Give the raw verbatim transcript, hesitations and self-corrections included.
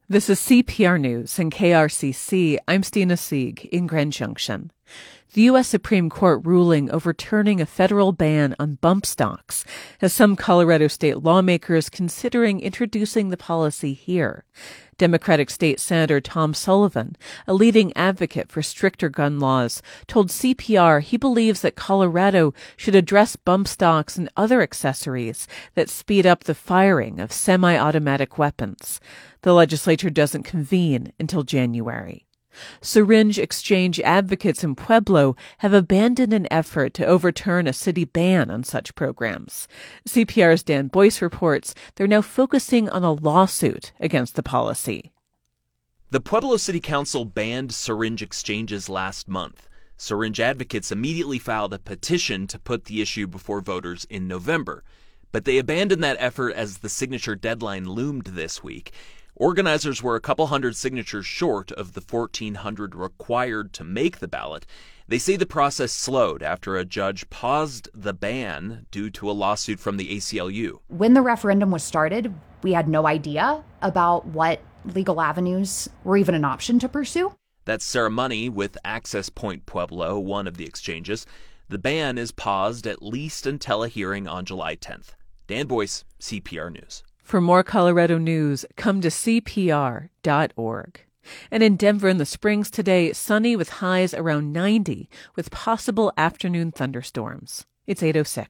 This is C P R News and K R C C. I'm Stina Sieg in Grand Junction. The U S Supreme Court ruling overturning a federal ban on bump stocks has some Colorado state lawmakers considering introducing the policy here. Democratic State Senator Tom Sullivan, a leading advocate for stricter gun laws, told C P R he believes that Colorado should address bump stocks and other accessories that speed up the firing of semi-automatic weapons. The legislature doesn't convene until January. Syringe exchange advocates in Pueblo have abandoned an effort to overturn a city ban on such programs. C P R's Dan Boyce reports they're now focusing on a lawsuit against the policy. The Pueblo City Council banned syringe exchanges last month. Syringe advocates immediately filed a petition to put the issue before voters in November. But they abandoned that effort as the signature deadline loomed this week. Organizers were a couple hundred signatures short of the fourteen hundred required to make the ballot. They say the process slowed after a judge paused the ban due to a lawsuit from the A C L U. When the referendum was started, we had no idea about what legal avenues were even an option to pursue. That's Sarah Money with Access Point Pueblo, one of the exchanges. The ban is paused at least until a hearing on July tenth. Dan Boyce, C P R News. For more Colorado news, come to C P R dot org. And in Denver in the Springs today, sunny with highs around ninety with possible afternoon thunderstorms. It's eight oh six.